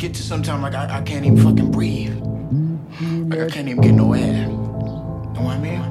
get to sometime like I can't even fucking breathe. Like I can't even get no air. Know what I mean?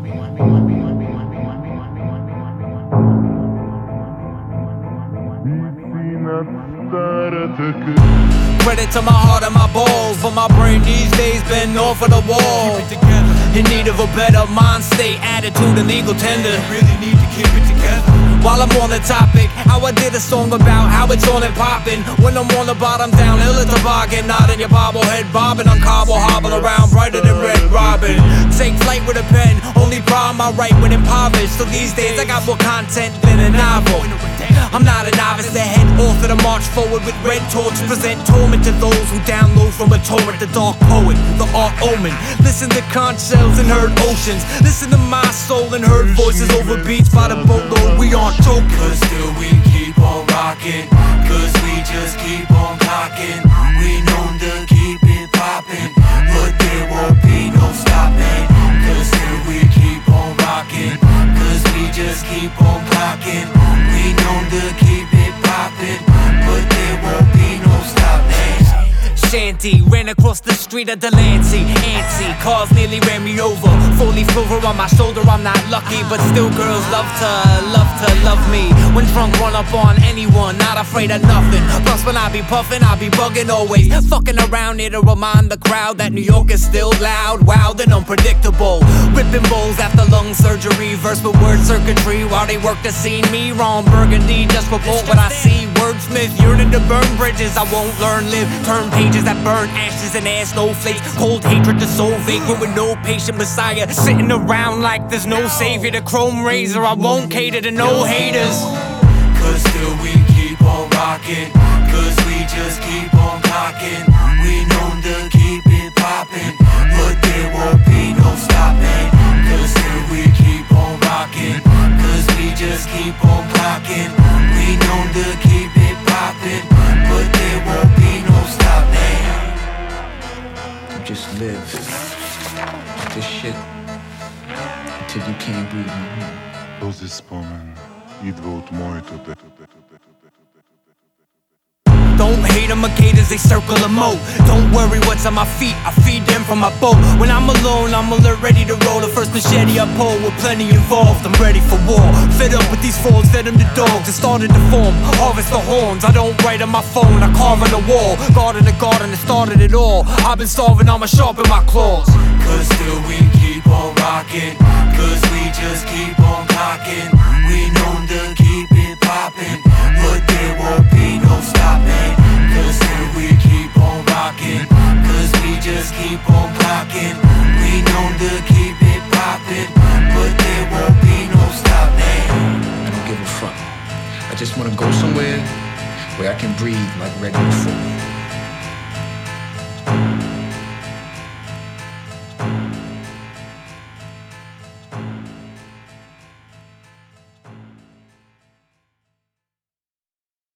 Credit to my heart and my balls, but my brain these days been off of the wall. In need of a better mind state, attitude and legal tender. Really need to keep it together. While I'm on the topic, how I did a song about how it's on and poppin'. When I'm on the bottom, down hill at the bargain, not in your bobblehead bobbing. On cobble, hobble around brighter than Red Robin. Take flight with a pen, only problem I write when impoverished. So these days I got more content than a novel. I'm not a novice, the head author to march forward with red torch. Present torment to those who download from a torrent. The dark poet, the art omen. Listen to conch shells and heard oceans. Listen to my soul and heard voices over beats by the boatload. We aren't joking, cause still we keep on rocking. Cause we just keep on clocking. We known to keep it poppin', but there won't be no stopping. Cause still we keep on rocking. Cause we just keep on clocking. We known to keep it poppin', but there won't be no stopping. Shanty, ran across the street at Delancey. Antsy, cars nearly ran me over. Fully silver on my shoulder, I'm not lucky, but still girls love me. When drunk, run up on anyone, not afraid of nothing. Plus when I be puffin', I be bugging always. Fucking around here to remind the crowd that New York is still loud, wild and unpredictable. Ripping bowls after lung surgery, verse with word circuitry while they work the scene. Me, Ron Burgundy, just report what I see. Wordsmith, yearning to burn bridges I won't learn, live. Turn pages that burn ashes and ass snowflakes. Cold hatred to soul vagrant with no patient messiah. Sitting around like there's no savior. The chrome razor, I won't cater to no haters. Cause still we keep on rocking. Cause we just keep on clocking. We known to keep it poppin', but there won't be no stopping. Cause still we keep on rocking. Cause we just keep on clocking. We known to keep it poppin', but there won't be no stopping. You just live. This shit until you can't breathe no more. Този спомен идва от моето дете. Don't hate them, cicadas, they circle a moat. Don't worry what's on my feet, I feed them from my boat. When I'm alone, I'm alert, ready to roll. The first machete I pull with plenty involved. I'm ready for war. Fed up with these fools, fed them to dogs. It started to form, harvest the horns. I don't write on my phone, I carve on the wall. Guarding the garden, it started it all. I've been starving, I'ma sharpen my claws. Cause still we keep on rocking. Cause we just keep on clocking. We known to keep it poppin', but there won't be no stopping. Cause still we keep on rocking. Cause we just keep on clocking. We known to keep it poppin', but there won't be no stopping. I don't give a fuck. I just wanna go somewhere where I can breathe like regular folk.